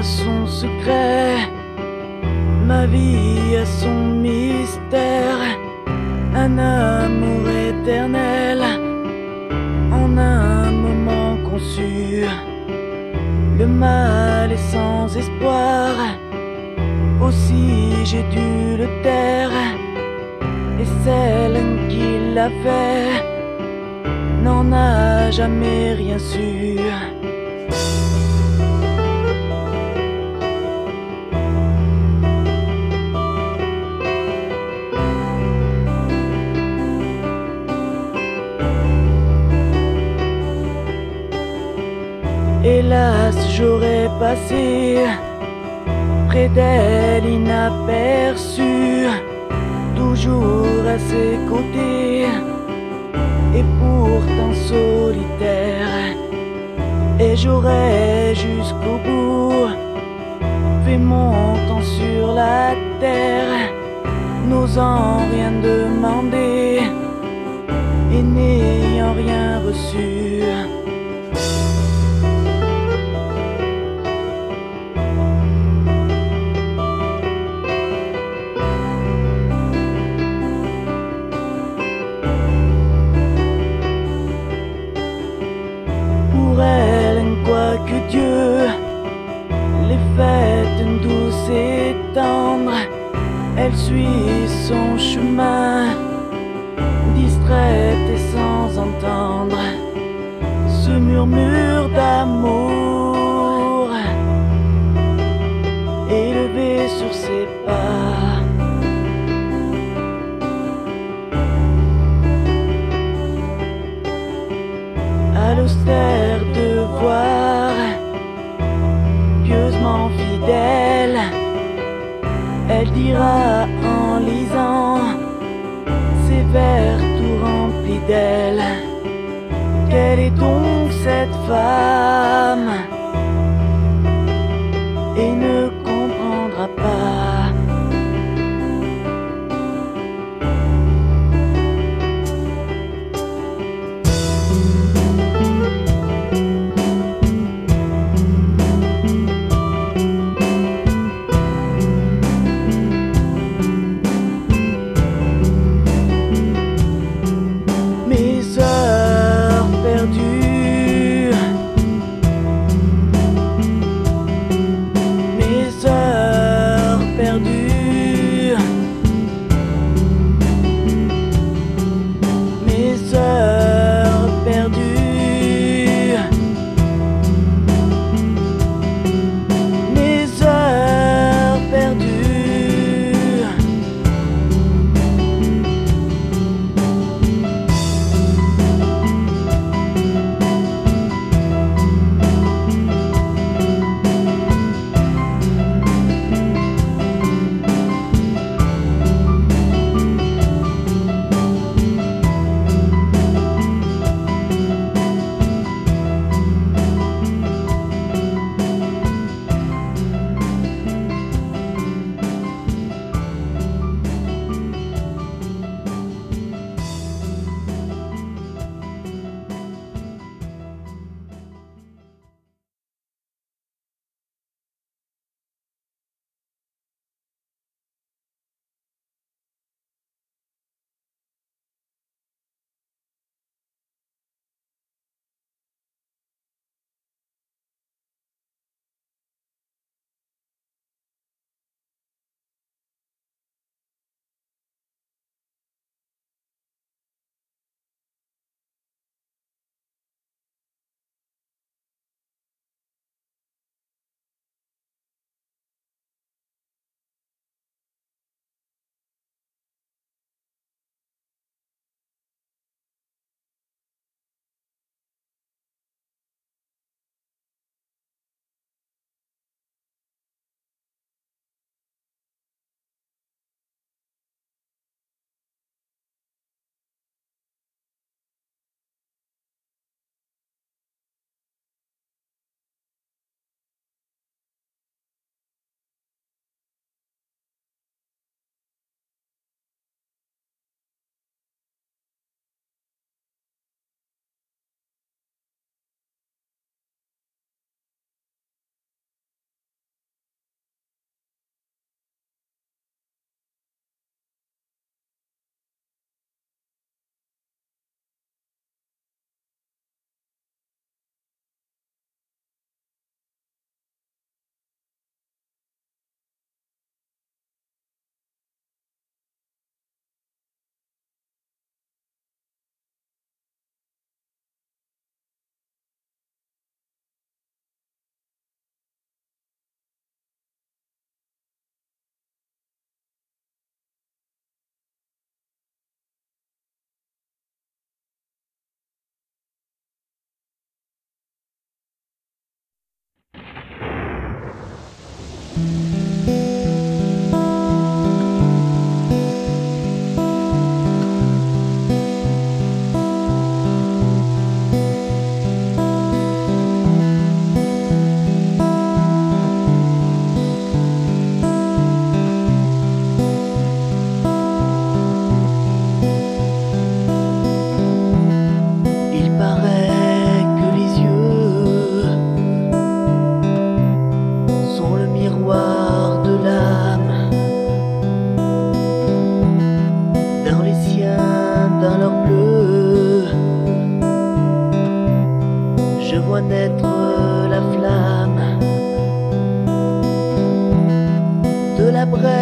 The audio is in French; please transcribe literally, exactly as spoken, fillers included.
a son secret, ma vie a son mystère. Un amour éternel en un moment conçu. Le mal est sans espoir, aussi j'ai dû le taire. Et celle qui l'a fait n'en a jamais rien su. Hélas, j'aurais passé près d'elle inaperçu, toujours à ses côtés, et pourtant solitaire. Et j'aurais jusqu'au bout fait mon temps sur la terre, n'osant rien demander et n'ayant rien reçu. Pour elle, quoique Dieu l'ait faite douce et tendre, elle suit son chemin, distraite et sans entendre ce murmure d'amour élevé sur ses pas. À l'austère devoir, pieusement fidèle, elle dira en lisant ses vers tout remplis d'elle: quelle est donc cette femme? Et ne comprendra pas. Dans leur bleu, je vois naître la flamme de la brève.